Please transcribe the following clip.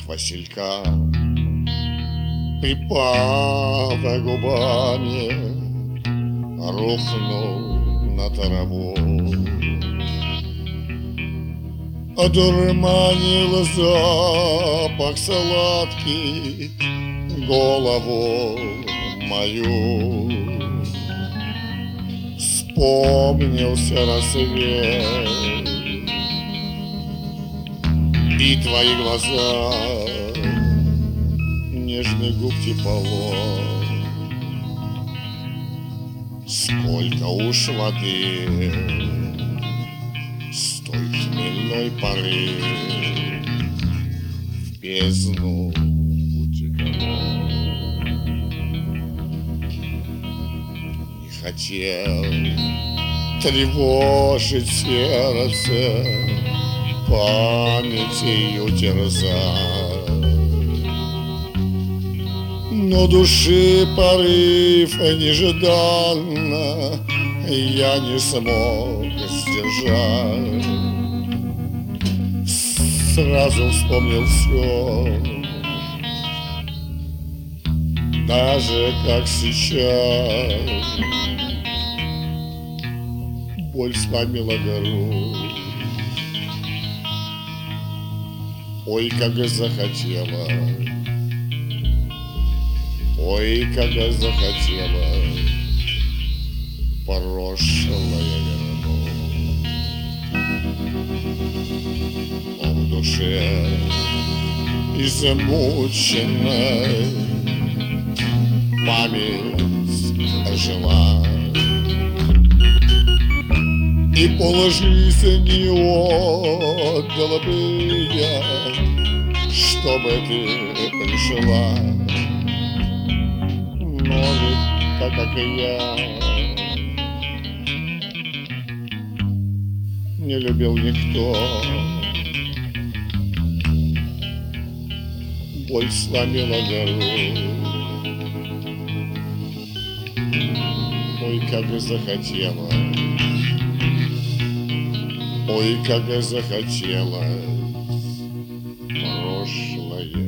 василька припала губами, рухнул на траву. Одурманил запах сладкий голову мою. Вспомнился рассвет и твои глаза, нежный губ тепло. Сколько уж воды с той хмельной поры в бездну утекало. Не хотел тревожить сердце, памятью терзать, но души порыв нежданно я не смог сдержать. Сразу вспомнил все, даже как сейчас. Боль сломила грудь. Ой, как захотела, ой, как захотела прошлое вернуть. Но в душе измученной память ожила, и полжизни отдала бы я, чтобы ты пришла. Но ведь так, как и я, не любил никто. Боль сломила грудь. Ой, как захотела, ой, как захотела прошлое